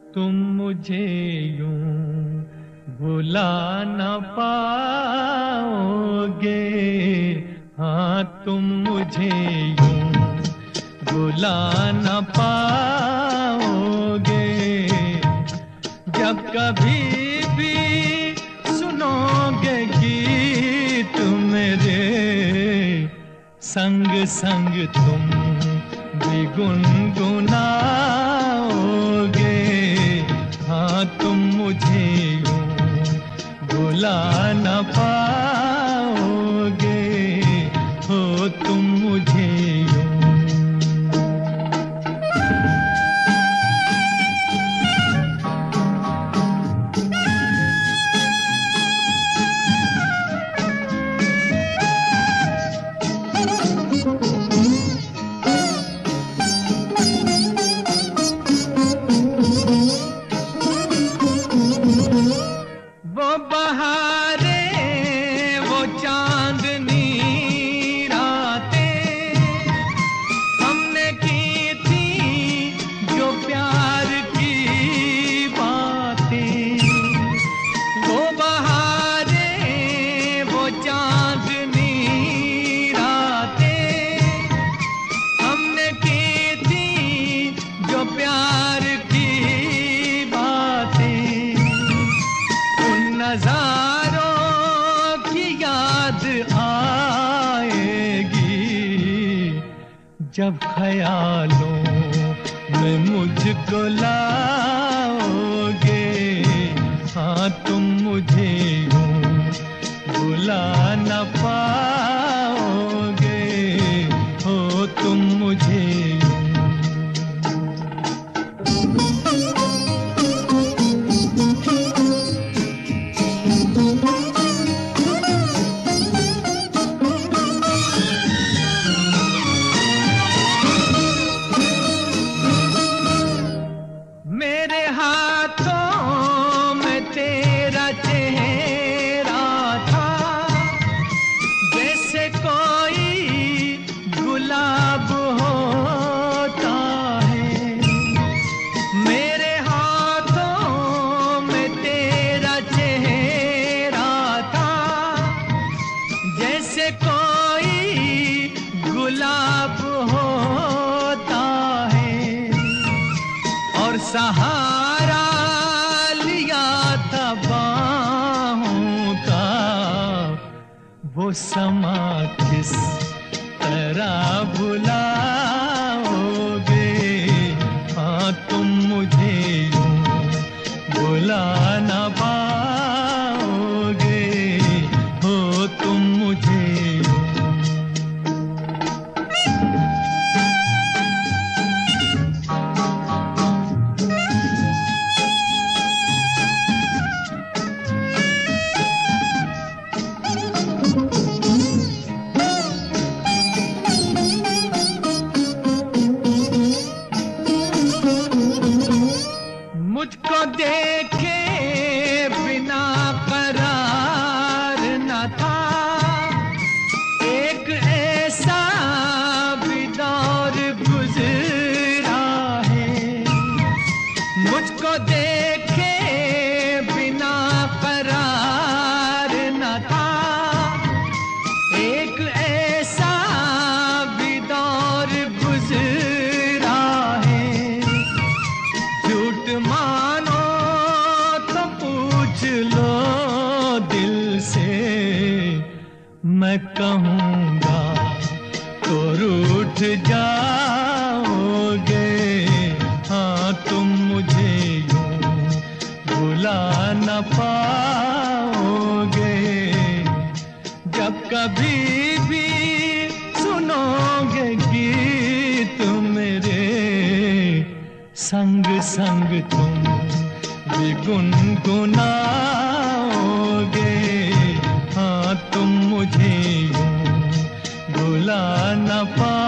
तुम मुझे यूं भुला न पाओगे, हाँ तुम मुझे यूं भुला न पाओगे। जब कभी भी सुनोगे गीत मेरे, संग संग तुम भी गुनगुनाओगे। हाँ तुम मुझे यूं भुला न पाओगे, हो तुम मुझे यूं। वो बहारें, वो चांदनी रातें हमने की थी, जो प्यार की बातें। वो बहारें, वो चांदनी रातें हमने की थी, जो प्यार की बातें। उन नजारों की याद आएगी, जब ख्यालों में मुझको लाओगे। हाँ तुम मुझे यूं भुला न पाओगे, हो तुम मुझे यूं। मेरे हाथों में तेरा चेहरा था, जैसे कोई गुलाब होता है। मेरे हाथों में तेरा चेहरा था, जैसे कोई गुलाब होता है। और सहारा लिया था बाहों का, वो समा किस तरह भुलाओगे। हाँ तुम मुझे यूं भुला न पाओगे, हो तुम मुझे यूं। मुझको देखे बिना करार न था, एक ऐसा भी दौर गुजरा है। मुझको देखे बिना करार न था, एक ऐसा भी दौर गुजरा है। झूठ मानो तो पूछ लो दिल से, मैं कहूँगा तो रूठ जाओगे। हाँ तुम मुझे यूं भुला न पाओगे। जब कभी भी सुनोगे गीत मेरे, संग संग तुम भी गुनगुनाओगे। हाँ तुम मुझे यूं भुला न पाओगे।